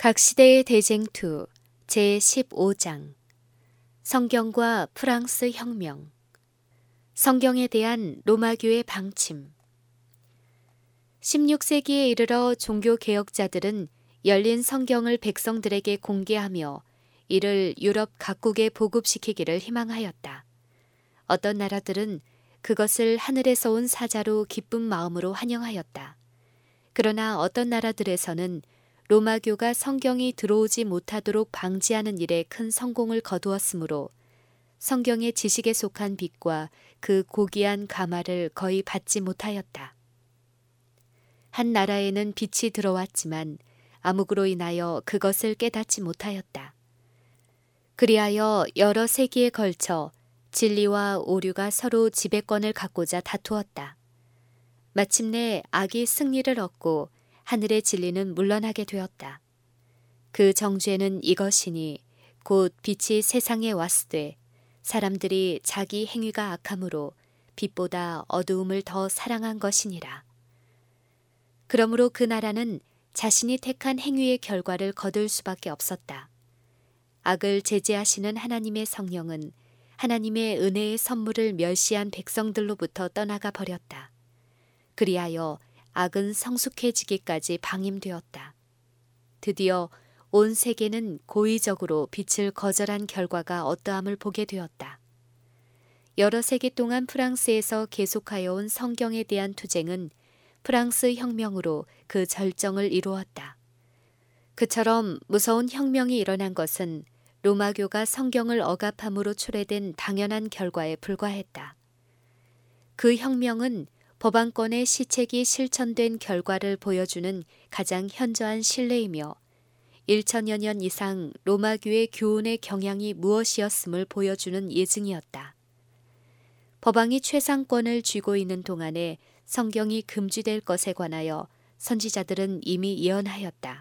각 시대의 대쟁투 제15장 성경과 프랑스 혁명 성경에 대한 로마교의 방침 16세기에 이르러 종교개혁자들은 열린 성경을 백성들에게 공개하며 이를 유럽 각국에 보급시키기를 희망하였다. 어떤 나라들은 그것을 하늘에서 온 사자로 기쁜 마음으로 환영하였다. 그러나 어떤 나라들에서는 로마교가 성경이 들어오지 못하도록 방지하는 일에 큰 성공을 거두었으므로 성경의 지식에 속한 빛과 그 고귀한 가마를 거의 받지 못하였다. 한 나라에는 빛이 들어왔지만 암흑으로 인하여 그것을 깨닫지 못하였다. 그리하여 여러 세기에 걸쳐 진리와 오류가 서로 지배권을 갖고자 다투었다. 마침내 악이 승리를 얻고 하늘의 진리는 물러나게 되었다. 그 정죄는 이것이니 곧 빛이 세상에 왔으되 사람들이 자기 행위가 악함으로 빛보다 어두움을 더 사랑한 것이니라. 그러므로 그 나라는 자신이 택한 행위의 결과를 거둘 수밖에 없었다. 악을 제재하시는 하나님의 성령은 하나님의 은혜의 선물을 멸시한 백성들로부터 떠나가 버렸다. 그리하여 악은 성숙해지기까지 방임되었다. 드디어 온 세계는 고의적으로 빛을 거절한 결과가 어떠함을 보게 되었다. 여러 세기 동안 프랑스에서 계속하여 온 성경에 대한 투쟁은 프랑스 혁명으로 그 절정을 이루었다. 그처럼 무서운 혁명이 일어난 것은 로마교가 성경을 억압함으로 초래된 당연한 결과에 불과했다. 그 혁명은 법안권의 시책이 실천된 결과를 보여주는 가장 현저한 신뢰이며 1000여 년 이상 로마교의 교훈의 경향이 무엇이었음을 보여주는 예증이었다. 법왕이 최상권을 쥐고 있는 동안에 성경이 금지될 것에 관하여 선지자들은 이미 예언하였다.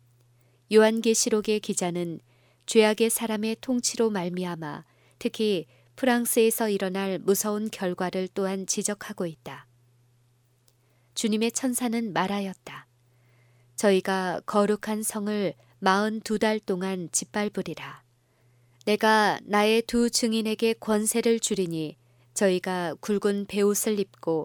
요한계시록의 기자는 죄악의 사람의 통치로 말미암아 특히 프랑스에서 일어날 무서운 결과를 또한 지적하고 있다. 주님의 천사는 말하였다. 저희가 거룩한 성을 42달 동안 짓밟으리라. 내가 나의 두 증인에게 권세를 주리니 저희가 굵은 베옷을 입고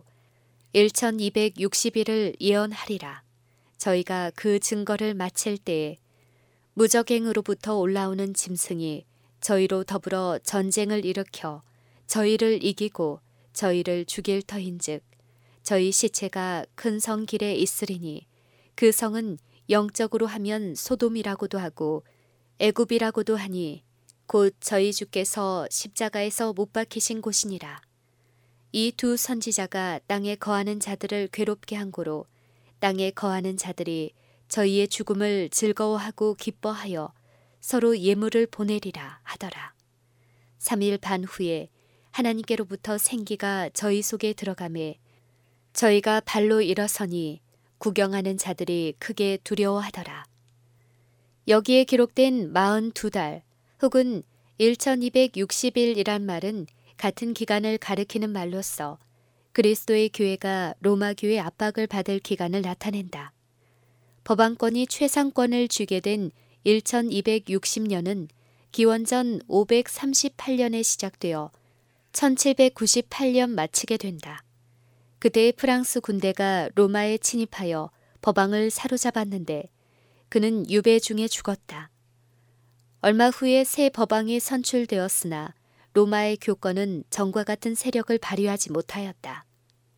1260일을 예언하리라. 저희가 그 증거를 마칠 때에 무적행으로부터 올라오는 짐승이 저희로 더불어 전쟁을 일으켜 저희를 이기고 저희를 죽일 터인즉 저희 시체가 큰 성 길에 있으리니 그 성은 영적으로 하면 소돔이라고도 하고 애굽이라고도 하니 곧 저희 주께서 십자가에서 못 박히신 곳이니라. 이 두 선지자가 땅에 거하는 자들을 괴롭게 한 고로 땅에 거하는 자들이 저희의 죽음을 즐거워하고 기뻐하여 서로 예물을 보내리라 하더라. 3일 반 후에 하나님께로부터 생기가 저희 속에 들어가매 저희가 발로 일어서니 구경하는 자들이 크게 두려워하더라. 여기에 기록된 42달 혹은 1260일이란 말은 같은 기간을 가리키는 말로써 그리스도의 교회가 로마 교회 압박을 받을 기간을 나타낸다. 법왕권이 최상권을 쥐게 된 1260년은 기원전 538년에 시작되어 1798년 마치게 된다. 그때 프랑스 군대가 로마에 침입하여 법왕을 사로잡았는데 그는 유배 중에 죽었다. 얼마 후에 새 법왕이 선출되었으나 로마의 교권은 전과 같은 세력을 발휘하지 못하였다.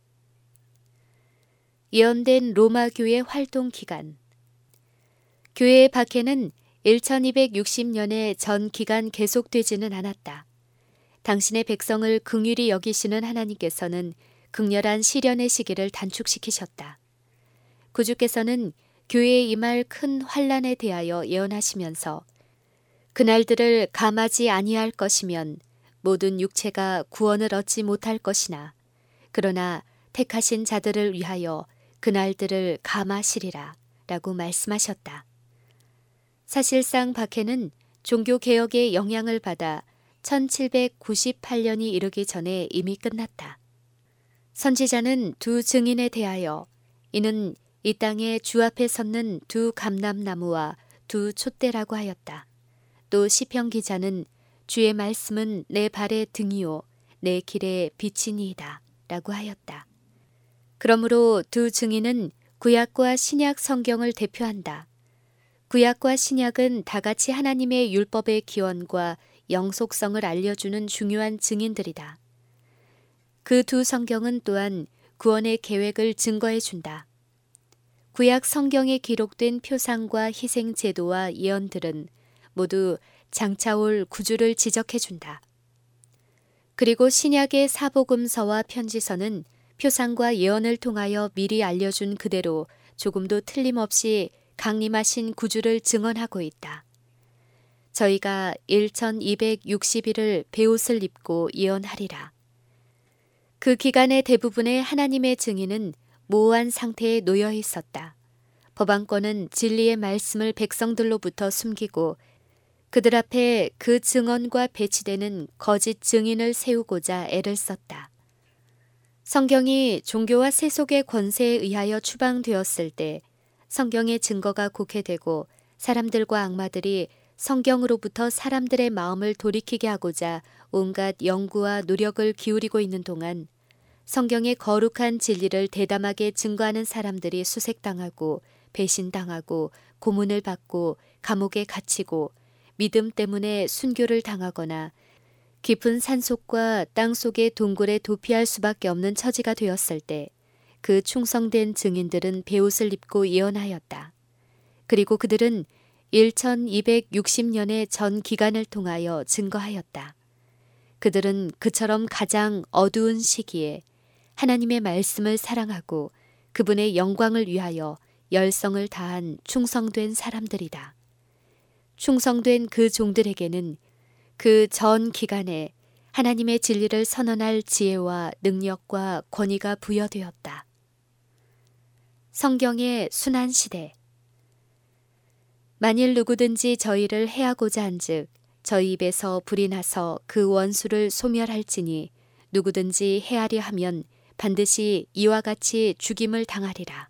예언된 로마교의 활동 기간 교회의 박해는 1260년의 전 기간 계속되지는 않았다. 당신의 백성을 긍휼히 여기시는 하나님께서는 극렬한 시련의 시기를 단축시키셨다. 구주께서는 교회에 임할 큰 환난에 대하여 예언하시면서 그날들을 감하지 아니할 것이면 모든 육체가 구원을 얻지 못할 것이나 그러나 택하신 자들을 위하여 그날들을 감하시리라 라고 말씀하셨다. 사실상 박해는 종교개혁의 영향을 받아 1798년이 이르기 전에 이미 끝났다. 선지자는 두 증인에 대하여 이는 이 땅에 주 앞에 섰는 두 감람나무와 두 촛대라고 하였다. 또 시편 기자는 주의 말씀은 내 발의 등이요 내 길의 빛이니이다 라고 하였다. 그러므로 두 증인은 구약과 신약 성경을 대표한다. 구약과 신약은 다같이 하나님의 율법의 기원과 영속성을 알려주는 중요한 증인들이다. 그 두 성경은 또한 구원의 계획을 증거해 준다. 구약 성경에 기록된 표상과 희생 제도와 예언들은 모두 장차올 구주를 지적해 준다. 그리고 신약의 사복음서와 편지서는 표상과 예언을 통하여 미리 알려준 그대로 조금도 틀림없이 강림하신 구주를 증언하고 있다. 저희가 1260일을 베옷을 입고 예언하리라. 그 기간의 대부분의 하나님의 증인은 모호한 상태에 놓여 있었다. 법안권은 진리의 말씀을 백성들로부터 숨기고 그들 앞에 그 증언과 배치되는 거짓 증인을 세우고자 애를 썼다. 성경이 종교와 세속의 권세에 의하여 추방되었을 때 성경의 증거가 곡해되고 사람들과 악마들이 성경으로부터 사람들의 마음을 돌이키게 하고자 온갖 연구와 노력을 기울이고 있는 동안 성경의 거룩한 진리를 대담하게 증거하는 사람들이 수색당하고 배신당하고 고문을 받고 감옥에 갇히고 믿음 때문에 순교를 당하거나 깊은 산속과 땅속의 동굴에 도피할 수밖에 없는 처지가 되었을 때 그 충성된 증인들은 베옷을 입고 예언하였다. 그리고 그들은 1260년의 전 기간을 통하여 증거하였다. 그들은 그처럼 가장 어두운 시기에 하나님의 말씀을 사랑하고 그분의 영광을 위하여 열성을 다한 충성된 사람들이다. 충성된 그 종들에게는 그 전 기간에 하나님의 진리를 선언할 지혜와 능력과 권위가 부여되었다. 성경의 순환 시대. 만일 누구든지 저희를 해하고자 한즉 저희 입에서 불이 나서 그 원수를 소멸할지니 누구든지 해하려 하면 반드시 이와 같이 죽임을 당하리라.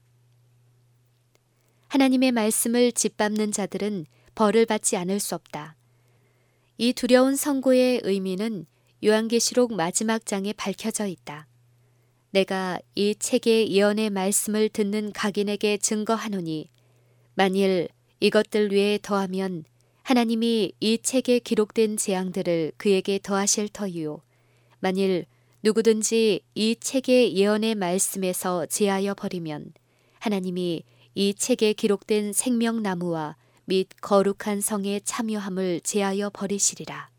하나님의 말씀을 짓밟는 자들은 벌을 받지 않을 수 없다. 이 두려운 선고의 의미는 요한계시록 마지막 장에 밝혀져 있다. 내가 이 책의 예언의 말씀을 듣는 각인에게 증거하노니 만일 이것들 외에 더하면 하나님이 이 책에 기록된 재앙들을 그에게 더하실 터이요. 만일 누구든지 이 책의 예언의 말씀에서 제하여 버리면 하나님이 이 책에 기록된 생명나무와 및 거룩한 성의 참여함을 제하여 버리시리라.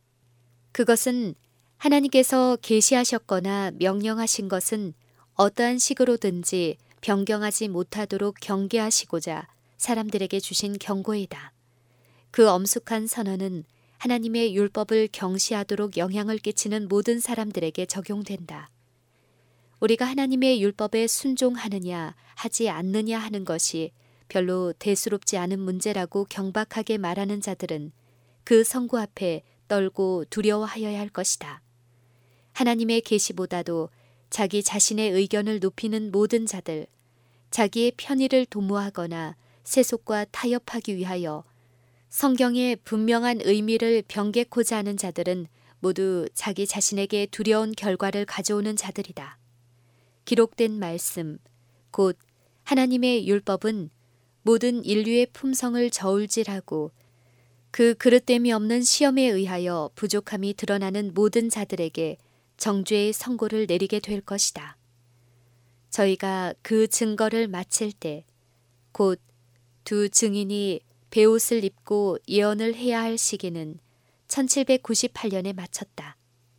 그것은 하나님께서 계시하셨거나 명령하신 것은 어떠한 식으로든지 변경하지 못하도록 경계하시고자 사람들에게 주신 경고이다. 그 엄숙한 선언은 하나님의 율법을 경시하도록 영향을 끼치는 모든 사람들에게 적용된다. 우리가 하나님의 율법에 순종하느냐 하지 않느냐 하는 것이 별로 대수롭지 않은 문제라고 경박하게 말하는 자들은 그 선고 앞에 떨고 두려워하여야 할 것이다. 하나님의 계시보다도 자기 자신의 의견을 높이는 모든 자들, 자기의 편의를 도모하거나 세속과 타협하기 위하여 성경의 분명한 의미를 변개코자 하는 자들은 모두 자기 자신에게 두려운 결과를 가져오는 자들이다. 기록된 말씀, 곧 하나님의 율법은 모든 인류의 품성을 저울질하고 그 그릇됨이 없는 시험에 의하여 부족함이 드러나는 모든 자들에게 정죄의 선고를 내리게 될 것이다. 저희가 그 증거를 마칠 때 곧 두 증인이 베옷을 입고 예언을 해야 할 시기는 1798년에 마쳤다.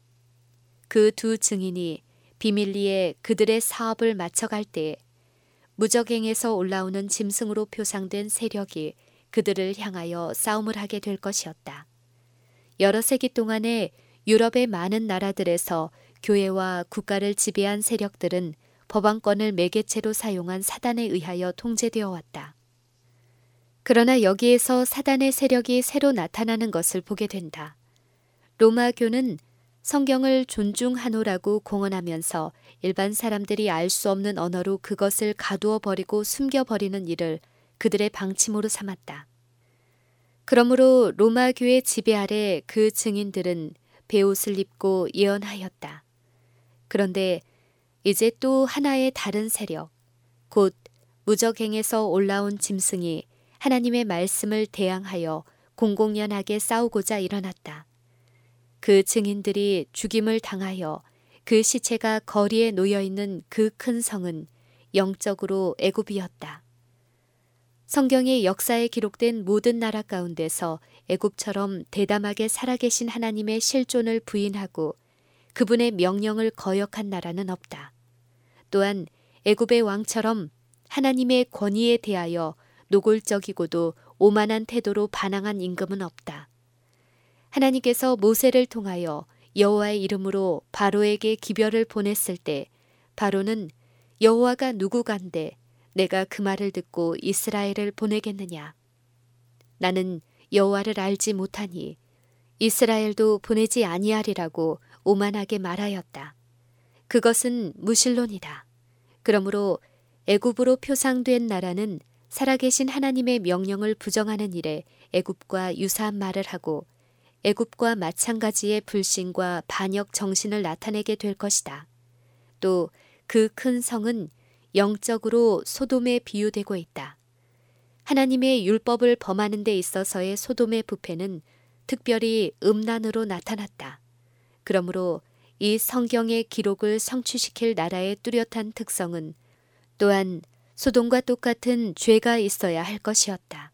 그 두 증인이 비밀리에 그들의 사업을 마쳐갈 때에 무적행에서 올라오는 짐승으로 표상된 세력이 그들을 향하여 싸움을 하게 될 것이었다. 여러 세기 동안에 유럽의 많은 나라들에서 교회와 국가를 지배한 세력들은 법안권을 매개체로 사용한 사단에 의하여 통제되어 왔다. 그러나 여기에서 사단의 세력이 새로 나타나는 것을 보게 된다. 로마교는 성경을 존중하노라고 공언하면서 일반 사람들이 알 수 없는 언어로 그것을 가두어 버리고 숨겨 버리는 일을 그들의 방침으로 삼았다. 그러므로 로마 교회 지배 아래 그 증인들은 베옷을 입고 예언하였다. 그런데 이제 또 하나의 다른 세력, 곧 무적행에서 올라온 짐승이 하나님의 말씀을 대항하여 공공연하게 싸우고자 일어났다. 그 증인들이 죽임을 당하여 그 시체가 거리에 놓여있는 그 큰 성은 영적으로 애굽이었다. 성경의 역사에 기록된 모든 나라 가운데서 애굽처럼 대담하게 살아계신 하나님의 실존을 부인하고 그분의 명령을 거역한 나라는 없다. 또한 애굽의 왕처럼 하나님의 권위에 대하여 노골적이고도 오만한 태도로 반항한 임금은 없다. 하나님께서 모세를 통하여 여호와의 이름으로 바로에게 기별을 보냈을 때 바로는 여호와가 누구간데 내가 그 말을 듣고 이스라엘을 보내겠느냐. 나는 여호와를 알지 못하니 이스라엘도 보내지 아니하리라고 오만하게 말하였다. 그것은 무실론이다. 그러므로 애굽으로 표상된 나라는 살아계신 하나님의 명령을 부정하는 일에 애굽과 유사한 말을 하고 애굽과 마찬가지의 불신과 반역 정신을 나타내게 될 것이다. 또 그 큰 성은 영적으로 소돔에 비유되고 있다. 하나님의 율법을 범하는 데 있어서의 소돔의 부패는 특별히 음란으로 나타났다. 그러므로 이 성경의 기록을 성취시킬 나라의 뚜렷한 특성은 또한 소돔과 똑같은 죄가 있어야 할 것이었다.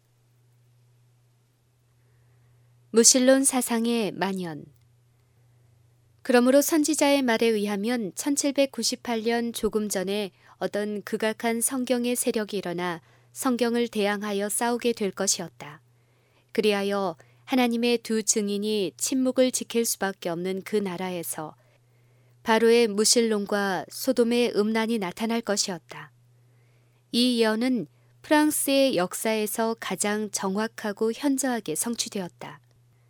무실론 사상의 만연. 그러므로 선지자의 말에 의하면 1798년 조금 전에 어떤 극악한 성경의 세력이 일어나 성경을 대항하여 싸우게 될 것이었다. 그리하여 하나님의 두 증인이 침묵을 지킬 수밖에 없는 그 나라에서 바로의 무실론과 소돔의 음란이 나타날 것이었다. 이 예언은 프랑스의 역사에서 가장 정확하고 현저하게 성취되었다.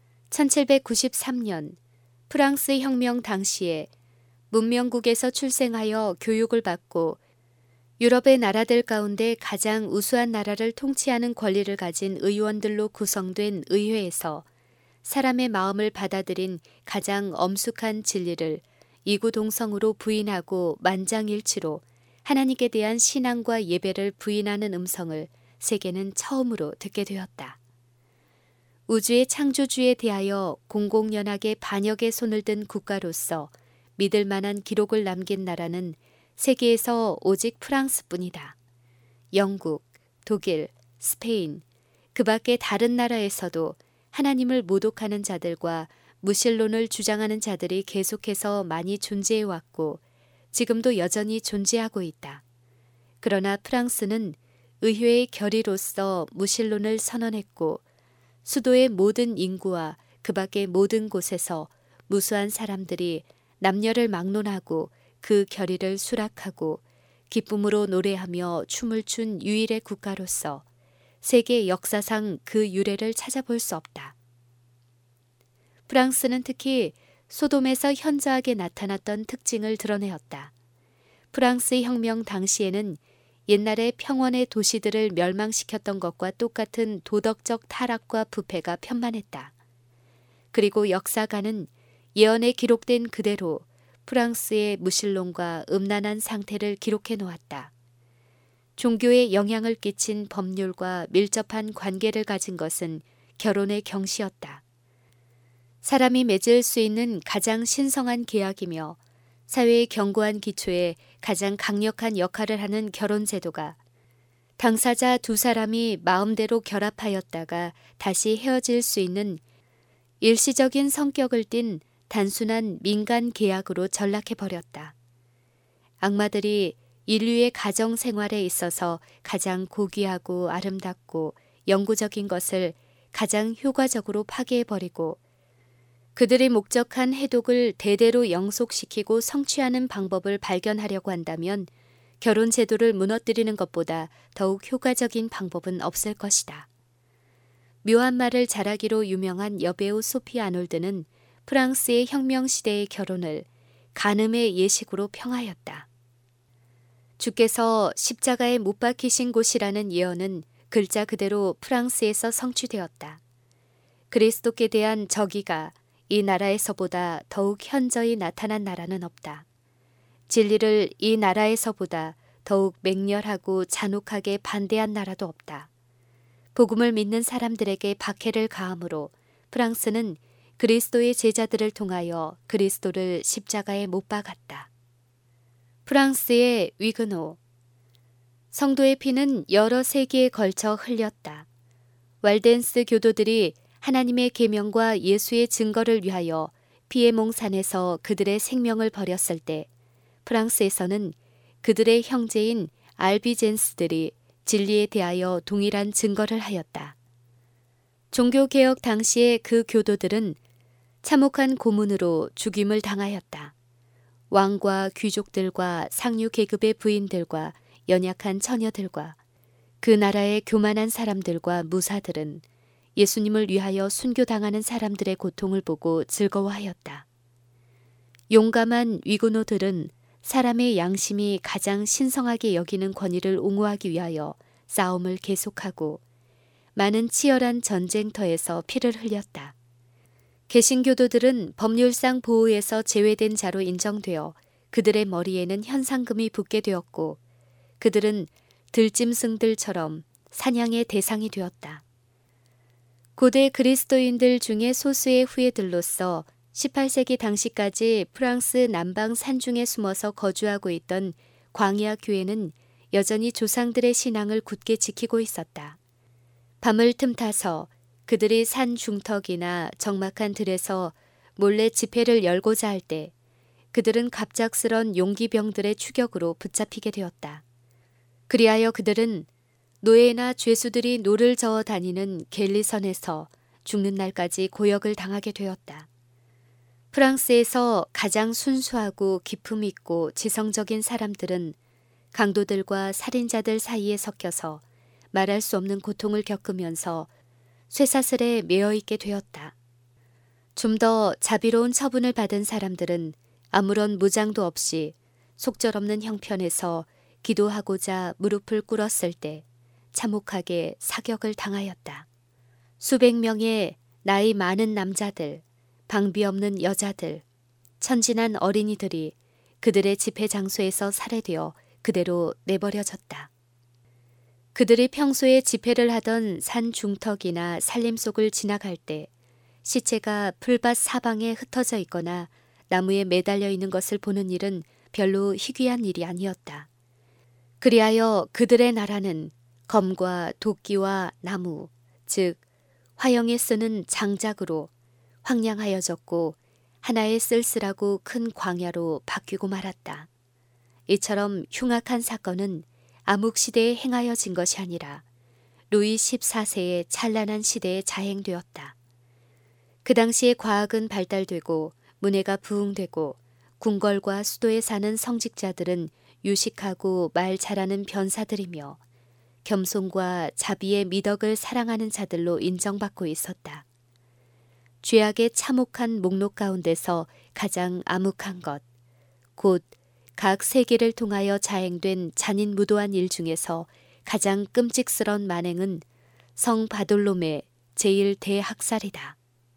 1793년 프랑스 혁명 당시에 문명국에서 출생하여 교육을 받고 유럽의 나라들 가운데 가장 우수한 나라를 통치하는 권리를 가진 의원들로 구성된 의회에서 사람의 마음을 받아들인 가장 엄숙한 진리를 이구동성으로 부인하고 만장일치로 하나님께 대한 신앙과 예배를 부인하는 음성을 세계는 처음으로 듣게 되었다. 우주의 창조주에 대하여 공공연하게 반역의 손을 든 국가로서 믿을 만한 기록을 남긴 나라는 세계에서 오직 프랑스뿐이다. 영국, 독일, 스페인, 그 밖의 다른 나라에서도 하나님을 모독하는 자들과 무실론을 주장하는 자들이 계속해서 많이 존재해왔고 지금도 여전히 존재하고 있다. 그러나 프랑스는 의회의 결의로서 무실론을 선언했고 수도의 모든 인구와 그 밖의 모든 곳에서 무수한 사람들이 남녀를 막론하고 그 결의를 수락하고 기쁨으로 노래하며 춤을 춘 유일의 국가로서 세계 역사상 그 유래를 찾아볼 수 없다. 프랑스는 특히 소돔에서 현저하게 나타났던 특징을 드러내었다. 프랑스 혁명 당시에는 옛날의 평원의 도시들을 멸망시켰던 것과 똑같은 도덕적 타락과 부패가 편만했다. 그리고 역사가는 예언에 기록된 그대로 프랑스의 무실론과 음란한 상태를 기록해 놓았다. 종교에 영향을 끼친 법률과 밀접한 관계를 가진 것은 결혼의 경시였다. 사람이 맺을 수 있는 가장 신성한 계약이며 사회의 견고한 기초에 가장 강력한 역할을 하는 결혼 제도가 당사자 두 사람이 마음대로 결합하였다가 다시 헤어질 수 있는 일시적인 성격을 띤 단순한 민간 계약으로 전락해버렸다. 악마들이 인류의 가정 생활에 있어서 가장 고귀하고 아름답고 영구적인 것을 가장 효과적으로 파괴해버리고 그들이 목적한 해독을 대대로 영속시키고 성취하는 방법을 발견하려고 한다면 결혼 제도를 무너뜨리는 것보다 더욱 효과적인 방법은 없을 것이다. 묘한 말을 잘하기로 유명한 여배우 소피 아놀드는 프랑스의 혁명 시대의 결혼을 간음의 예식으로 평하였다. 주께서 십자가에 못 박히신 곳이라는 예언은 글자 그대로 프랑스에서 성취되었다. 그리스도께 대한 저기가 이 나라에서보다 더욱 현저히 나타난 나라는 없다. 진리를 이 나라에서보다 더욱 맹렬하고 잔혹하게 반대한 나라도 없다. 복음을 믿는 사람들에게 박해를 가함으로 프랑스는 그리스도의 제자들을 통하여 그리스도를 십자가에 못 박았다. 프랑스의 위그노. 성도의 피는 여러 세기에 걸쳐 흘렸다. 왈덴스 교도들이 하나님의 계명과 예수의 증거를 위하여 피에몽산에서 그들의 생명을 버렸을 때 프랑스에서는 그들의 형제인 알비젠스들이 진리에 대하여 동일한 증거를 하였다. 종교개혁 당시에 그 교도들은 참혹한 고문으로 죽임을 당하였다. 왕과 귀족들과 상류 계급의 부인들과 연약한 처녀들과 그 나라의 교만한 사람들과 무사들은 예수님을 위하여 순교당하는 사람들의 고통을 보고 즐거워하였다. 용감한 위고노들은 사람의 양심이 가장 신성하게 여기는 권위를 옹호하기 위하여 싸움을 계속하고 많은 치열한 전쟁터에서 피를 흘렸다. 개신교도들은 법률상 보호에서 제외된 자로 인정되어 그들의 머리에는 현상금이 붙게 되었고 그들은 들짐승들처럼 사냥의 대상이 되었다. 고대 그리스도인들 중에 소수의 후예들로서 18세기 당시까지 프랑스 남방 산중에 숨어서 거주하고 있던 광야 교회는 여전히 조상들의 신앙을 굳게 지키고 있었다. 밤을 틈타서 그들이 산 중턱이나 적막한 들에서 몰래 집회를 열고자 할 때 그들은 갑작스런 용기병들의 추격으로 붙잡히게 되었다. 그리하여 그들은 노예나 죄수들이 노를 저어 다니는 겔리선에서 죽는 날까지 고역을 당하게 되었다. 프랑스에서 가장 순수하고 기품 있고 지성적인 사람들은 강도들과 살인자들 사이에 섞여서 말할 수 없는 고통을 겪으면서 쇠사슬에 매어 있게 되었다. 좀 더 자비로운 처분을 받은 사람들은 아무런 무장도 없이 속절없는 형편에서 기도하고자 무릎을 꿇었을 때 참혹하게 사격을 당하였다. 수백 명의 나이 많은 남자들, 방비 없는 여자들, 천진한 어린이들이 그들의 집회 장소에서 살해되어 그대로 내버려졌다. 그들이 평소에 집회를 하던 산 중턱이나 산림 속을 지나갈 때 시체가 풀밭 사방에 흩어져 있거나 나무에 매달려 있는 것을 보는 일은 별로 희귀한 일이 아니었다. 그리하여 그들의 나라는 검과 도끼와 나무, 즉 화형에 쓰는 장작으로 황량하여졌고 하나의 쓸쓸하고 큰 광야로 바뀌고 말았다. 이처럼 흉악한 사건은 암흑시대에 행하여진 것이 아니라 루이 14세의 찬란한 시대에 자행되었다. 그 당시에 과학은 발달되고 문해가 부흥되고 궁궐과 수도에 사는 성직자들은 유식하고 말 잘하는 변사들이며 겸손과 자비의 미덕을 사랑하는 자들로 인정받고 있었다. 죄악의 참혹한 목록 가운데서 가장 암흑한 것, 곧 각 세계를 통하여 자행된 잔인무도한 일 중에서 가장 끔찍스러운 만행은 성 바돌롬의 제1대학살이다.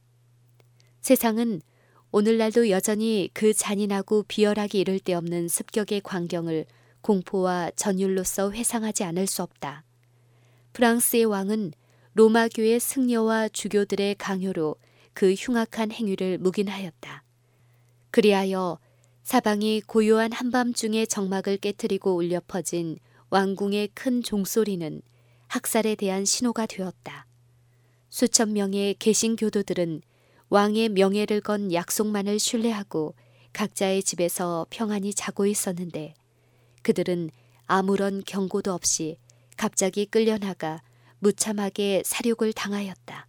세상은 오늘날도 여전히 그 잔인하고 비열하기 이를 데 없는 습격의 광경을 공포와 전율로서 회상하지 않을 수 없다. 프랑스의 왕은 로마교의 승려와 주교들의 강요로 그 흉악한 행위를 묵인하였다. 그리하여 사방이 고요한 한밤중에 정막을 깨트리고 울려 퍼진 왕궁의 큰 종소리는 학살에 대한 신호가 되었다. 수천 명의 개신교도들은 왕의 명예를 건 약속만을 신뢰하고 각자의 집에서 평안히 자고 있었는데 그들은 아무런 경고도 없이 갑자기 끌려나가 무참하게 살육을 당하였다.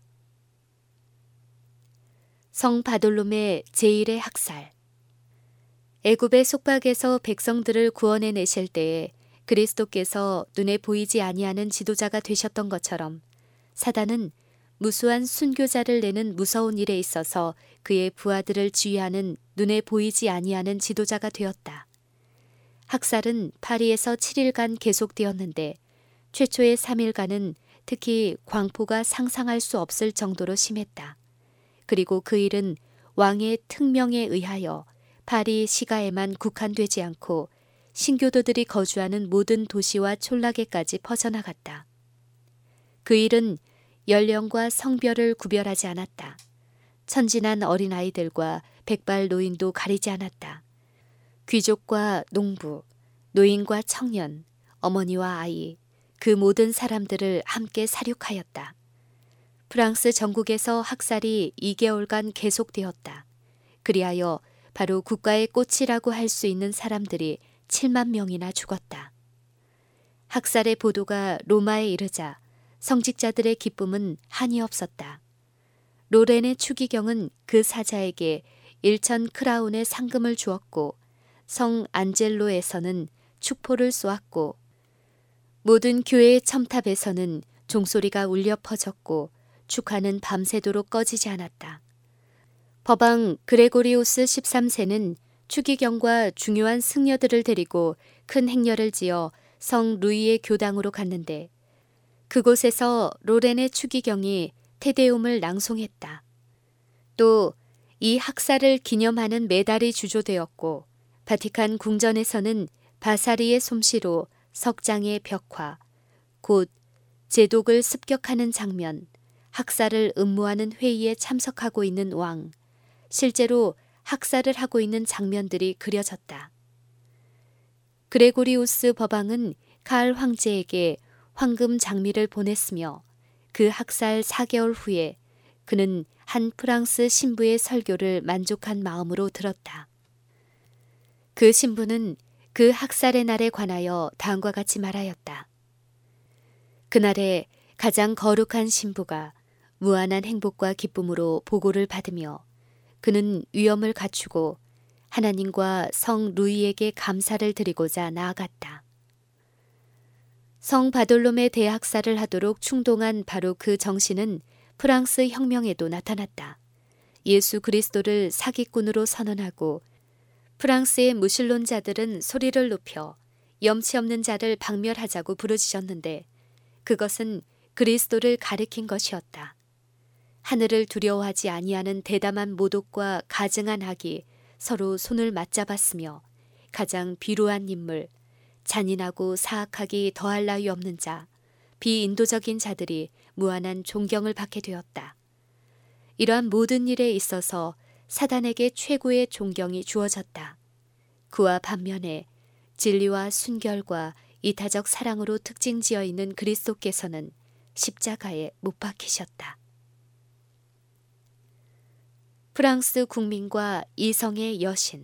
성 바돌롬의 제1의 학살. 애굽의 속박에서 백성들을 구원해 내실 때에 그리스도께서 눈에 보이지 아니하는 지도자가 되셨던 것처럼 사단은 무수한 순교자를 내는 무서운 일에 있어서 그의 부하들을 지휘하는 눈에 보이지 아니하는 지도자가 되었다. 학살은 파리에서 7일간 계속되었는데 최초의 3일간은 특히 광포가 상상할 수 없을 정도로 심했다. 그리고 그 일은 왕의 특명에 의하여 파리 시가에만 국한되지 않고 신교도들이 거주하는 모든 도시와 촌락에까지 퍼져나갔다. 그 일은 연령과 성별을 구별하지 않았다. 천진한 어린아이들과 백발 노인도 가리지 않았다. 귀족과 농부, 노인과 청년, 어머니와 아이, 그 모든 사람들을 함께 살육하였다. 프랑스 전국에서 학살이 2개월간 계속되었다. 그리하여 바로 국가의 꽃이라고 할 수 있는 사람들이 7만 명이나 죽었다. 학살의 보도가 로마에 이르자 성직자들의 기쁨은 한이 없었다. 로렌의 추기경은 그 사자에게 1,000 크라운의 상금을 주었고 성 안젤로에서는 축포를 쏘았고 모든 교회의 첨탑에서는 종소리가 울려 퍼졌고 축하는 밤새도록 꺼지지 않았다. 법왕 그레고리우스 13세는 추기경과 중요한 승려들을 데리고 큰 행렬을 지어 성 루이의 교당으로 갔는데 그곳에서 로렌의 추기경이 테데움을 낭송했다. 또 이 학살을 기념하는 메달이 주조되었고 바티칸 궁전에서는 바사리의 솜씨로 석장의 벽화, 곧 제독을 습격하는 장면, 학살을 음모하는 회의에 참석하고 있는 왕, 실제로 학살을 하고 있는 장면들이 그려졌다. 그레고리우스 법왕은 칼 황제에게 황금 장미를 보냈으며 그 학살 4개월 후에 그는 한 프랑스 신부의 설교를 만족한 마음으로 들었다. 그 신부는 그 학살의 날에 관하여 다음과 같이 말하였다. 그날에 가장 거룩한 신부가 무한한 행복과 기쁨으로 보고를 받으며 그는 위엄을 갖추고 하나님과 성 루이에게 감사를 드리고자 나아갔다. 성 바돌롬의 대학살을 하도록 충동한 바로 그 정신은 프랑스 혁명에도 나타났다. 예수 그리스도를 사기꾼으로 선언하고 프랑스의 무신론자들은 소리를 높여 염치 없는 자를 박멸하자고 부르짖었는데 그것은 그리스도를 가리킨 것이었다. 하늘을 두려워하지 아니하는 대담한 모독과 가증한 악이 서로 손을 맞잡았으며 가장 비루한 인물, 잔인하고 사악하기 더할 나위 없는 자, 비인도적인 자들이 무한한 존경을 받게 되었다. 이러한 모든 일에 있어서 사단에게 최고의 존경이 주어졌다. 그와 반면에 진리와 순결과 이타적 사랑으로 특징지어 있는 그리스도께서는 십자가에 못 박히셨다. 프랑스 국민과 이성의 여신.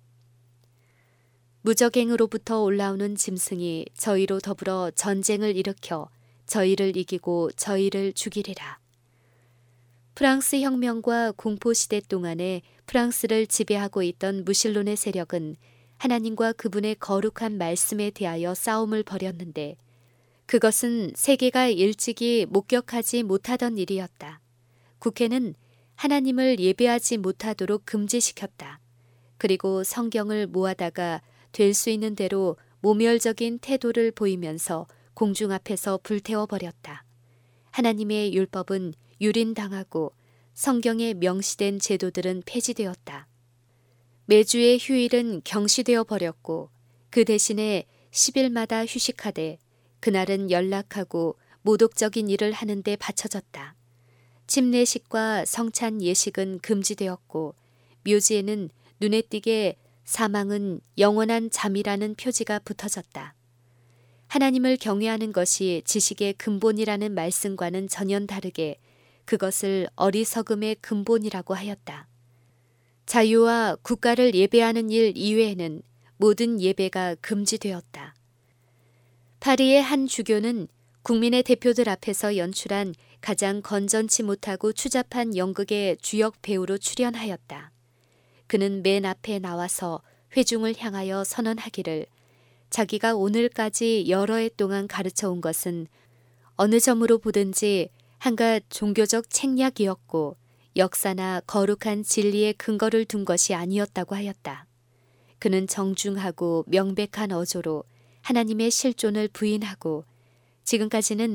무적행으로부터 올라오는 짐승이 저희로 더불어 전쟁을 일으켜 저희를 이기고 저희를 죽이리라. 프랑스 혁명과 공포시대 동안에 프랑스를 지배하고 있던 무신론의 세력은 하나님과 그분의 거룩한 말씀에 대하여 싸움을 벌였는데 그것은 세계가 일찍이 목격하지 못하던 일이었다. 국회는 하나님을 예배하지 못하도록 금지시켰다. 그리고 성경을 모아다가 될 수 있는 대로 모멸적인 태도를 보이면서 공중 앞에서 불태워버렸다. 하나님의 율법은 유린당하고 성경에 명시된 제도들은 폐지되었다. 매주의 휴일은 경시되어 버렸고 그 대신에 10일마다 휴식하되 그날은 연락하고 모독적인 일을 하는데 바쳐졌다. 침례식과 성찬 예식은 금지되었고 묘지에는 눈에 띄게 사망은 영원한 잠이라는 표지가 붙어졌다. 하나님을 경외하는 것이 지식의 근본이라는 말씀과는 전혀 다르게 그것을 어리석음의 근본이라고 하였다. 자유와 국가를 예배하는 일 이외에는 모든 예배가 금지되었다. 파리의 한 주교는 국민의 대표들 앞에서 연출한 가장 건전치 못하고 추잡한 연극의 주역 배우로 출연하였다. 그는 맨 앞에 나와서 회중을 향하여 선언하기를 자기가 오늘까지 여러 해 동안 가르쳐 온 것은 어느 점으로 보든지 한갓 종교적 책략이었고 역사나 거룩한 진리의 근거를 둔 것이 아니었다고 하였다. 그는 정중하고 명백한 어조로 하나님의 실존을 부인하고 지금까지는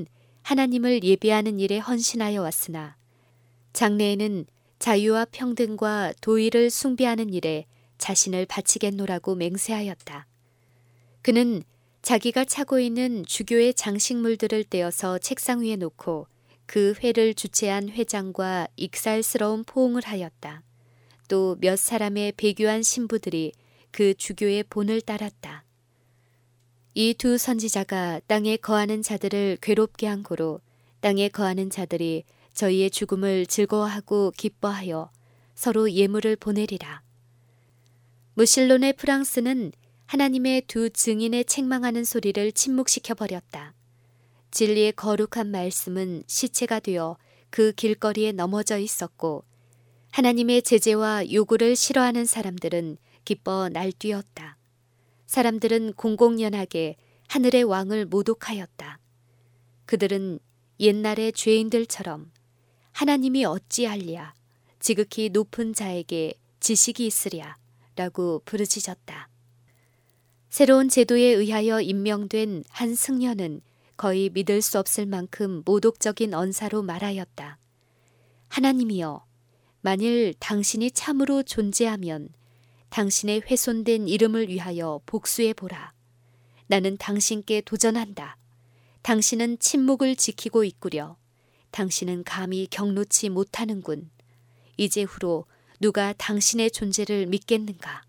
하나님을 예배하는 일에 헌신하여 왔으나 장래에는 자유와 평등과 도의를 숭배하는 일에 자신을 바치겠노라고 맹세하였다. 그는 자기가 차고 있는 주교의 장식물들을 떼어서 책상 위에 놓고 그 회를 주최한 회장과 익살스러운 포옹을 하였다. 또 몇 사람의 배교한 신부들이 그 주교의 본을 따랐다. 이 두 선지자가 땅에 거하는 자들을 괴롭게 한 고로 땅에 거하는 자들이 저희의 죽음을 즐거워하고 기뻐하여 서로 예물을 보내리라. 무실론의 프랑스는 하나님의 두 증인의 책망하는 소리를 침묵시켜 버렸다. 진리의 거룩한 말씀은 시체가 되어 그 길거리에 넘어져 있었고 하나님의 제재와 요구를 싫어하는 사람들은 기뻐 날뛰었다. 사람들은 공공연하게 하늘의 왕을 모독하였다. 그들은 옛날의 죄인들처럼 하나님이 어찌할랴 지극히 높은 자에게 지식이 있으랴 라고 부르짖었다. 새로운 제도에 의하여 임명된 한 승려는 거의 믿을 수 없을 만큼 모독적인 언사로 말하였다. 하나님이여, 만일 당신이 참으로 존재하면 당신의 훼손된 이름을 위하여 복수해보라. 나는 당신께 도전한다. 당신은 침묵을 지키고 있구려. 당신은 감히 격놓지 못하는군. 이제후로 누가 당신의 존재를 믿겠는가?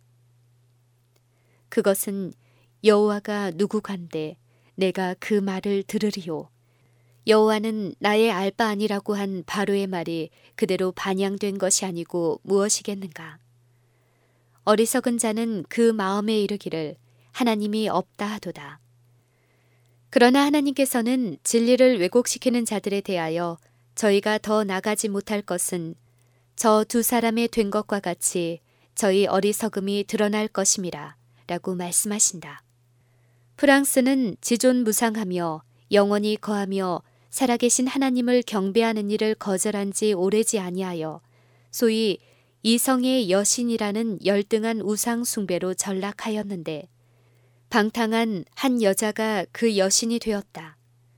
그것은 여호와가 누구간데 내가 그 말을 들으리요. 여호와는 나의 알 바 아니라고 한 바로의 말이 그대로 반영된 것이 아니고 무엇이겠는가? 어리석은 자는 그 마음에 이르기를 하나님이 없다 하도다. 그러나 하나님께서는 진리를 왜곡시키는 자들에 대하여 저희가 더 나가지 못할 것은 저 두 사람의 된 것과 같이 저희 어리석음이 드러날 것임이라 라고 말씀하신다. 프랑스는 지존무상하며 영원히 거하며 살아계신 하나님을 경배하는 일을 거절한 지 오래지 아니하여 소위 이성의 여신이라는 열등한 우상 숭배로 전락하였는데 방탕한 한 여자가 그 여신이 되었다.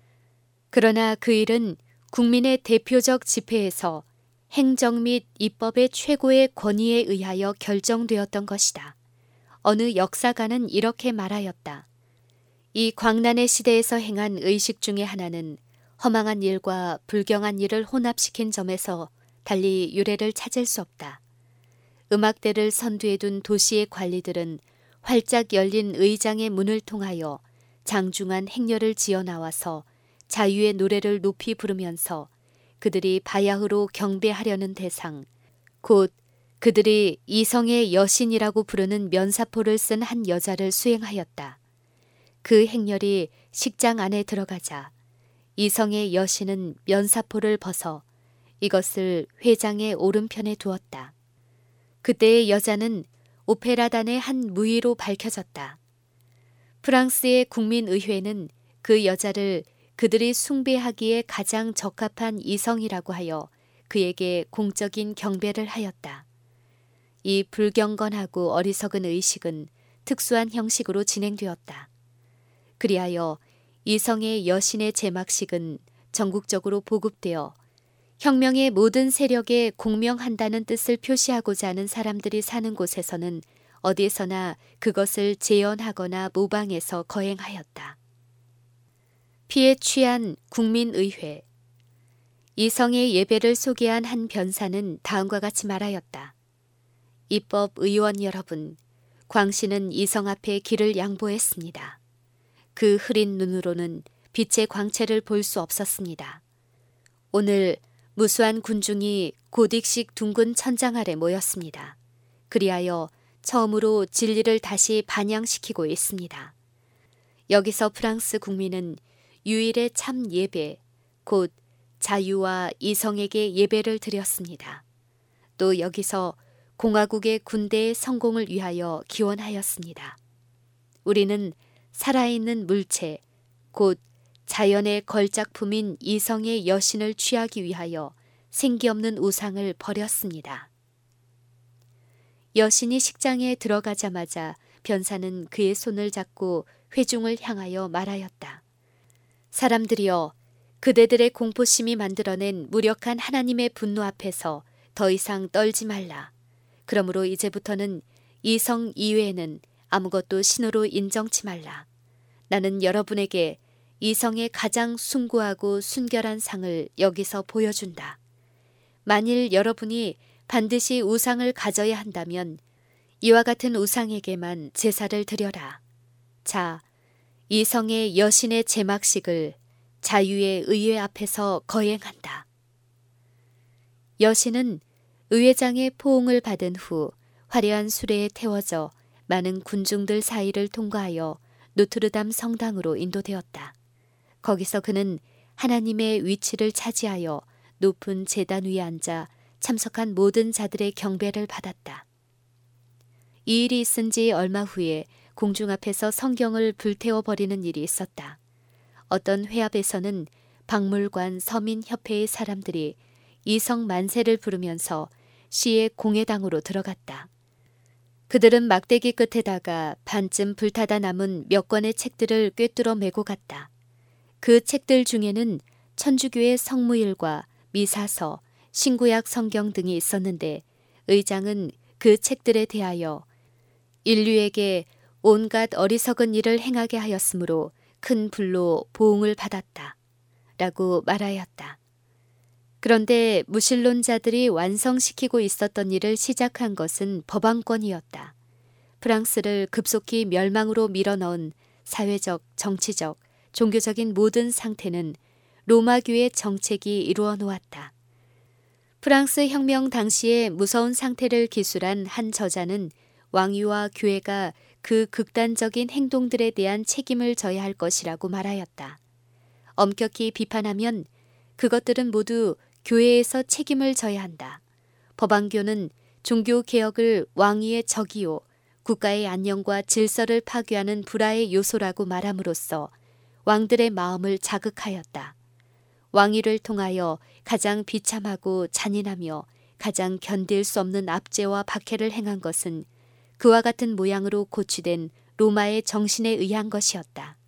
그러나 그 일은 국민의 대표적 집회에서 행정 및 입법의 최고의 권위에 의하여 결정되었던 것이다. 어느 역사가는 이렇게 말하였다. 이 광란의 시대에서 행한 의식 중의 하나는 허망한 일과 불경한 일을 혼합시킨 점에서 달리 유래를 찾을 수 없다. 음악대를 선두에 둔 도시의 관리들은 활짝 열린 의장의 문을 통하여 장중한 행렬을 지어 나와서 자유의 노래를 높이 부르면서 그들이 바야흐로 경배하려는 대상, 곧 그들이 이성의 여신이라고 부르는 면사포를 쓴 한 여자를 수행하였다. 그 행렬이 식장 안에 들어가자 이성의 여신은 면사포를 벗어 이것을 회장의 오른편에 두었다. 그때의 여자는 오페라단의 한 무희로 밝혀졌다. 프랑스의 국민의회는 그 여자를 그들이 숭배하기에 가장 적합한 이성이라고 하여 그에게 공적인 경배를 하였다. 이 불경건하고 어리석은 의식은 특수한 형식으로 진행되었다. 그리하여 이성의 여신의 제막식은 전국적으로 보급되어 혁명의 모든 세력에 공명한다는 뜻을 표시하고자 하는 사람들이 사는 곳에서는 어디에서나 그것을 재현하거나 모방해서 거행하였다. 피에 취한 국민의회. 이성의 예배를 소개한 한 변사는 다음과 같이 말하였다. 입법 의원 여러분, 광씨는 이성 앞에 길을 양보했습니다. 그 흐린 눈으로는 빛의 광채를 볼 수 없었습니다. 오늘 무수한 군중이 고딕식 둥근 천장 아래 모였습니다. 그리하여 처음으로 진리를 다시 반영시키고 있습니다. 여기서 프랑스 국민은 유일의 참 예배, 곧 자유와 이성에게 예배를 드렸습니다. 또 여기서 공화국의 군대의 성공을 위하여 기원하였습니다. 우리는 살아있는 물체, 곧 자연의 걸작품인 이성의 여신을 취하기 위하여 생기 없는 우상을 버렸습니다. 여신이 식장에 들어가자마자 변사는 그의 손을 잡고 회중을 향하여 말하였다. 사람들이여, 그대들의 공포심이 만들어낸 무력한 하나님의 분노 앞에서 더 이상 떨지 말라. 그러므로 이제부터는 이 성 이외에는 아무것도 신으로 인정치 말라. 나는 여러분에게 이 성의 가장 숭고하고 순결한 상을 여기서 보여준다. 만일 여러분이 반드시 우상을 가져야 한다면 이와 같은 우상에게만 제사를 드려라. 자, 이 성의 여신의 제막식을 자유의 의회 앞에서 거행한다. 여신은 의회장의 포옹을 받은 후 화려한 수레에 태워져 많은 군중들 사이를 통과하여 노트르담 성당으로 인도되었다. 거기서 그는 하나님의 위치를 차지하여 높은 제단 위에 앉아 참석한 모든 자들의 경배를 받았다. 이 일이 있은 지 얼마 후에 공중 앞에서 성경을 불태워버리는 일이 있었다. 어떤 회합에서는 박물관 서민협회의 사람들이 이 성 만세를 부르면서 시의 공회당으로 들어갔다. 그들은 막대기 끝에다가 반쯤 불타다 남은 몇 권의 책들을 꿰뚫어 메고 갔다. 그 책들 중에는 천주교의 성무일과 미사서, 신구약 성경 등이 있었는데 의장은 그 책들에 대하여 인류에게 온갖 어리석은 일을 행하게 하였으므로 큰 불로 보응을 받았다. 라고 말하였다. 그런데 무신론자들이 완성시키고 있었던 일을 시작한 것은 법왕권이었다. 프랑스를 급속히 멸망으로 밀어넣은 사회적, 정치적, 종교적인 모든 상태는 로마교의 정책이 이루어 놓았다. 프랑스 혁명 당시의 무서운 상태를 기술한 한 저자는 왕위와 교회가 그 극단적인 행동들에 대한 책임을 져야 할 것이라고 말하였다. 엄격히 비판하면 그것들은 모두 교회에서 책임을 져야 한다. 법왕교는 종교개혁을 왕위의 적이요 국가의 안녕과 질서를 파괴하는 불화의 요소라고 말함으로써 왕들의 마음을 자극하였다. 왕위를 통하여 가장 비참하고 잔인하며 가장 견딜 수 없는 압제와 박해를 행한 것은 그와 같은 모양으로 고취된 로마의 정신에 의한 것이었다.